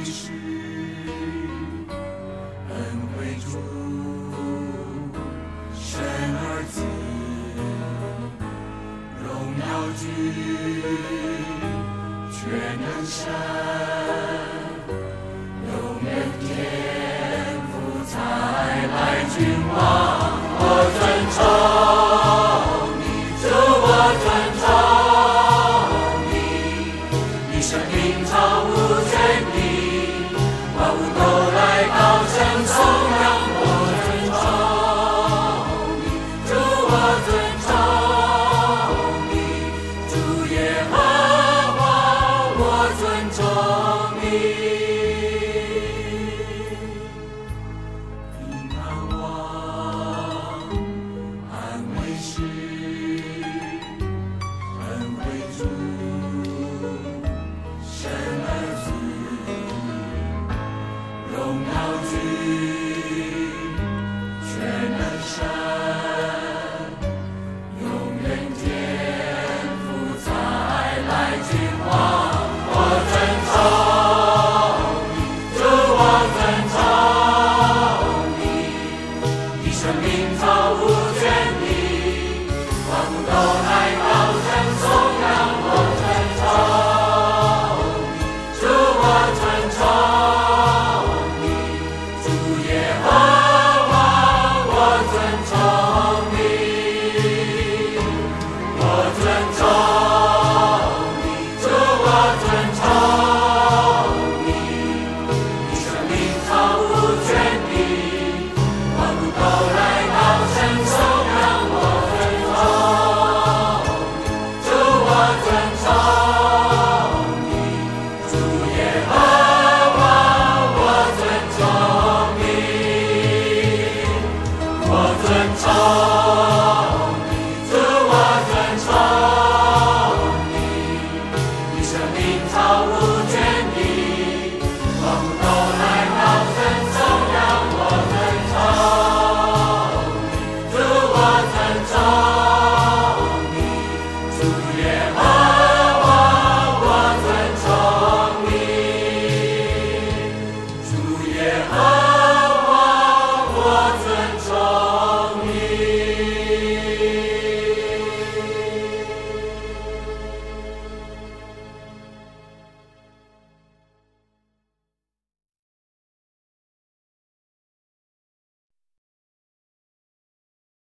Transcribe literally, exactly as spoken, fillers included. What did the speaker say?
是恩惠主，生儿子，荣耀居，全能神，永远天父才来君王，我尊崇你，主我尊崇你，你生命超无权利，万物都来高声颂扬，我尊崇你，主我尊崇你，主耶和华我尊崇你。平安王，安慰师，恩惠主，生儿子，荣耀居，全能神，永远天父才来君王，我尊崇你，主我尊崇你，你生命超无权利，万物都来高声颂扬，我尊崇你，主我尊崇你，主耶和华我尊崇你，我尊崇你，主我尊崇你，你生命超无权利，万物都来高声颂扬，我尊崇你，主我尊崇你，主耶和华我尊崇你，我尊崇你，主我尊崇你，你生命超无权利，万物都来高声颂扬，我尊崇你，主我尊崇你，主耶和